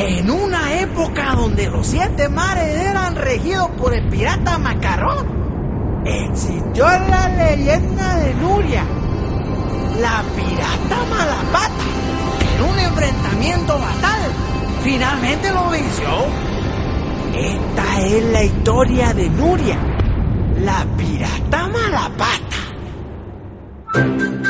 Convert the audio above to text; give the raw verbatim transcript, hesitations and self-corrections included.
En una época donde los siete mares eran regidos por el pirata Macarrón, existió la leyenda de Nuria, la pirata Malapata, que en un enfrentamiento fatal finalmente lo venció. Esta es la historia de Nuria, la pirata Malapata.